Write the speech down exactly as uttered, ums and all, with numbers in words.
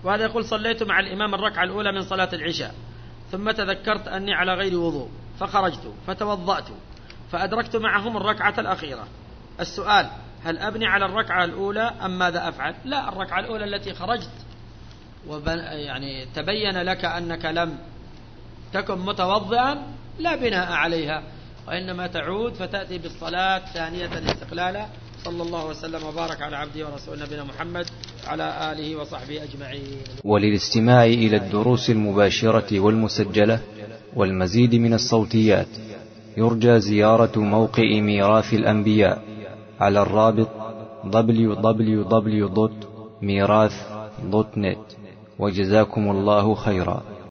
وهذا يقول: صليت مع الإمام الركعة الأولى من صلاة العشاء، ثم تذكرت أني على غير وضوء فخرجت فتوضأت فأدركت معهم الركعة الأخيرة. السؤال: هل أبني على الركعة الأولى أم ماذا أفعل؟ لا، الركعة الأولى التي خرجت وبن يعني تبين لك أنك لم تكن متوضئا لا بناء عليها، وإنما تعود فتأتي بالصلاة ثانية استقلالا. صلى الله وسلم وبارك على عبده ورسوله نبينا محمد وعلى آله وصحبه أجمعين. وللاستماع إلى الدروس المباشرة والمسجلة والمزيد من الصوتيات يرجى زيارة موقع ميراث الأنبياء على الرابط دبليو دبليو دبليو دوت ميراث دوت نت. وجزاكم الله خيرا.